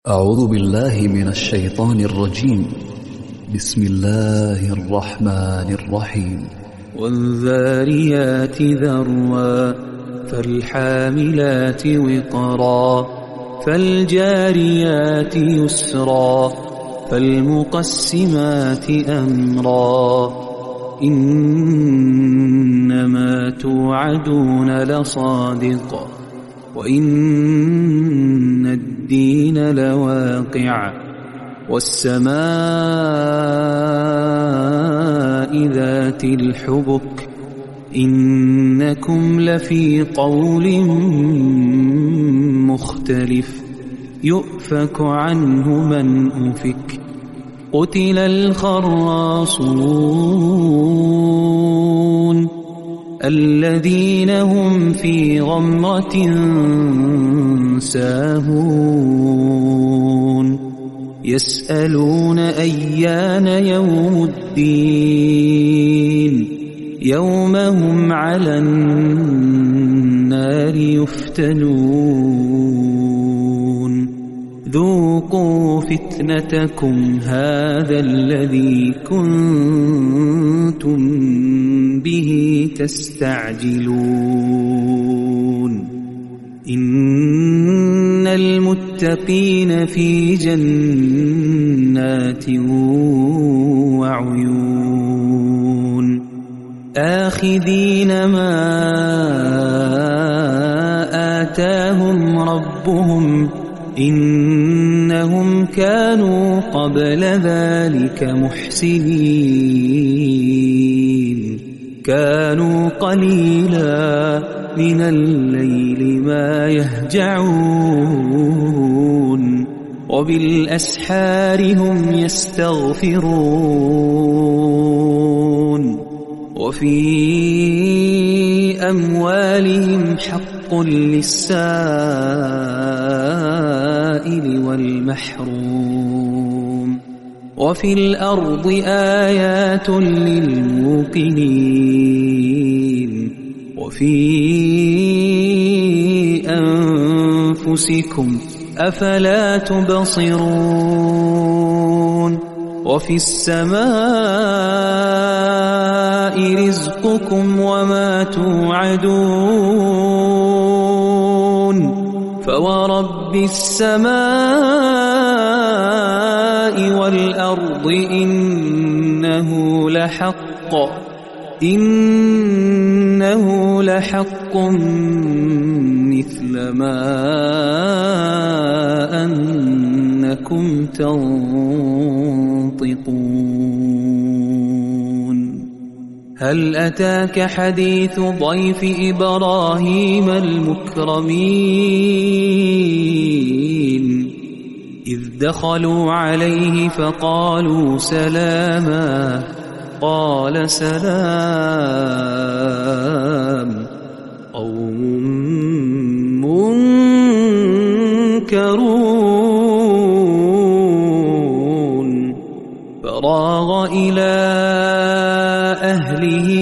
أعوذ بالله من الشيطان الرجيم. بسم الله الرحمن الرحيم. والذاريات ذروا فالحاملات وقرا فالجاريات يسرا فالمقسمات أمرا إنما توعدون لصادق وإن الدين لواقع والسماء ذات الحبك إنكم لفي قول مختلف يؤفك عنه من أفك قتل الخراصون الذين هم في غمرة ساهون يسألون أيان يوم الدين يوم هم على النار يفتنون ذوقوا فتنتكم هذا الذي كنتم به تستعجلون إن المتقين في جنات وعيون آخذين ما آتاهم ربهم إنهم كانوا قبل ذلك محسنين كانوا قليلا من الليل ما يهجعون وبالأسحار هم يستغفرون وفي أموالهم حق للسائل والمحروم وفي الأرض آيات للموقنين وفي أنفسكم أفلا تبصرون وفي السماء رزقكم وما توعدون فورب السماء والأرض إنه لحق مثل ما أنكم تنطقون هل أتاك حديث ضيف إبراهيم المكرمين إذ دخلوا عليه فقالوا سلاما قال سلام قوم منكرون فراغ إلى أهله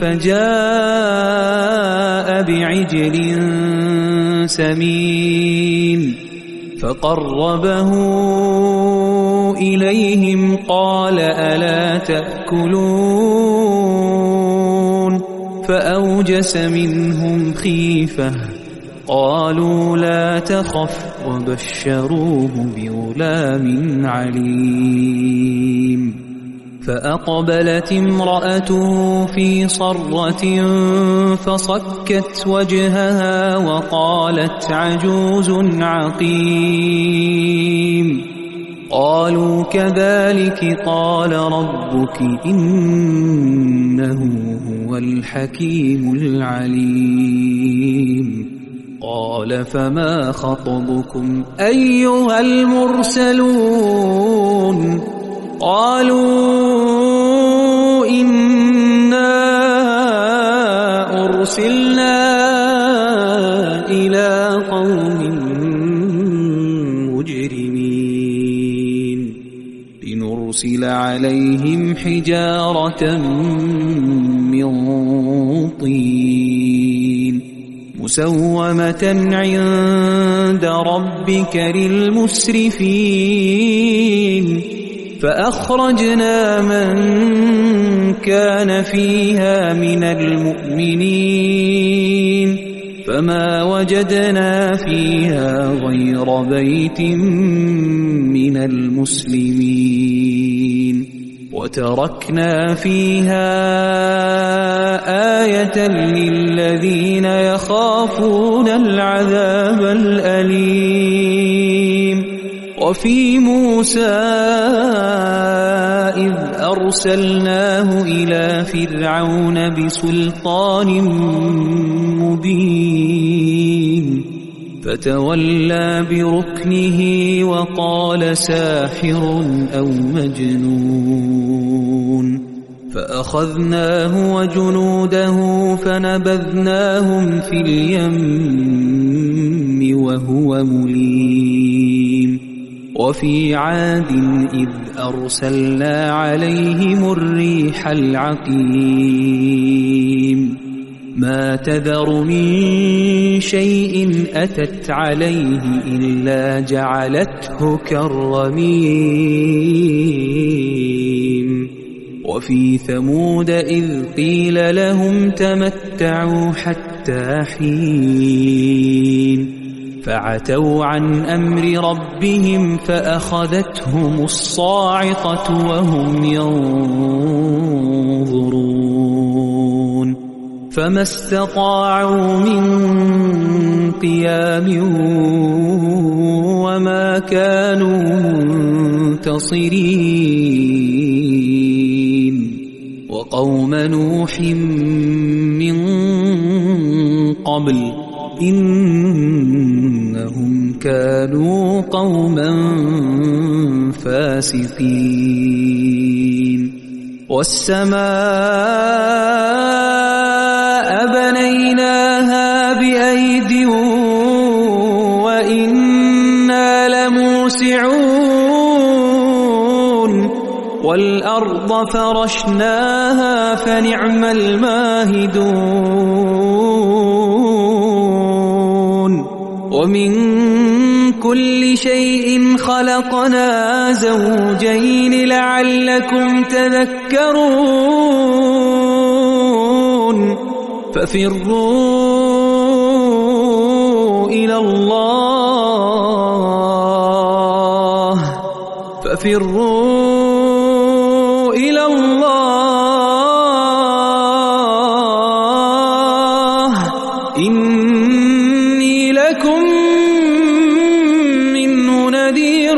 فجاء بعجل سمين فقربه إليهم قال ألا تأكلون فأوجس منهم خيفة قالوا لا تخف وبشروه بغلام عليم فأقبلت امرأته في صرة فصكت وجهها وقالت عجوز عقيم قالوا كذلك قال ربك إنه هو الحكيم العليم قال فما خطبكم أيها المرسلون قالوا إنا أرسلنا إلى قوم مجرمين لنرسل عليهم حجارة من طين مسومة عند ربك للمسرفين فأخرجنا من كان فيها من المؤمنين فما وجدنا فيها غير بيت من المسلمين وتركنا فيها آية للذين يخافون العذاب الأليم وفي موسى إذ أرسلناه إلى فرعون بسلطان مبين فتولى بركنه وقال ساحر أو مجنون فأخذناه وجنوده فنبذناهم في اليم وهو مليم وفي عاد إذ أرسلنا عليهم الريح العقيم ما تذر من شيء أتت عليه إلا جعلته كالرميم وفي ثمود إذ قيل لهم تمتعوا حتى حين فعتوا عن أمر ربهم فأخذتهم الصاعقة وهم ينظرون فما استطاعوا من قيام وما كانوا منتصرين وقوم نوح من قبل إنهم كانوا قوما فاسقين والسماء بنيناها بأيد وإنا لموسعون والأرض فرشناها فنعم الماهدون ومن كل شيء خلقنا زوجين لعلكم تذكرون ففروا إلى الله إني لكم منه نذير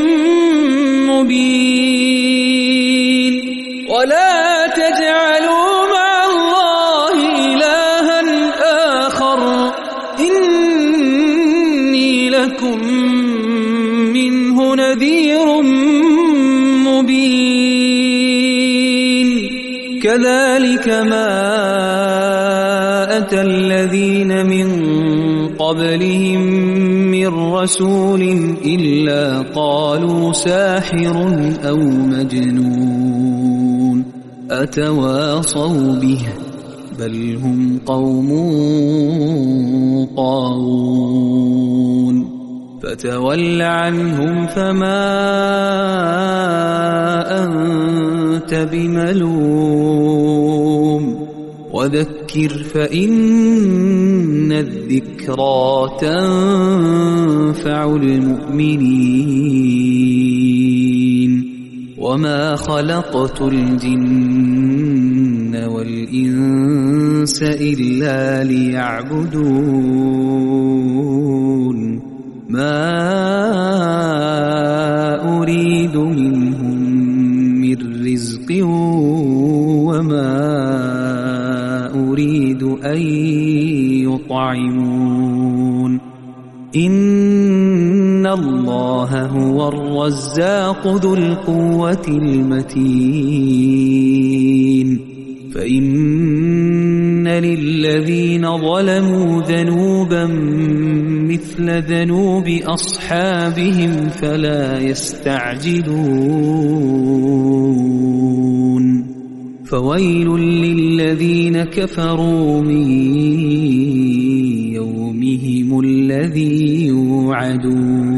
مبين ولا تجعلوا مع الله إلها آخر إني لكم منه نذير مبين كذلك ما أتى الذين من قبلهم من رسول إلا قالوا ساحر أو مجنون أتواصوا به بل هم قوم طاغون فتول عنهم فما أنت بملوم وذكر فإن الذكرى تنفع المؤمنين وما خلقت الجن والإنس إلا ليعبدون ما أريد منهم من رزق وما أريد أن يطعمون إن الله هو الرزاق ذو القوة المتين فإن للذين ظلموا ذنوبا مثل ذنوب أصحابهم فلا يستعجلون فويل للذين كفروا من بهم الذي يوعدون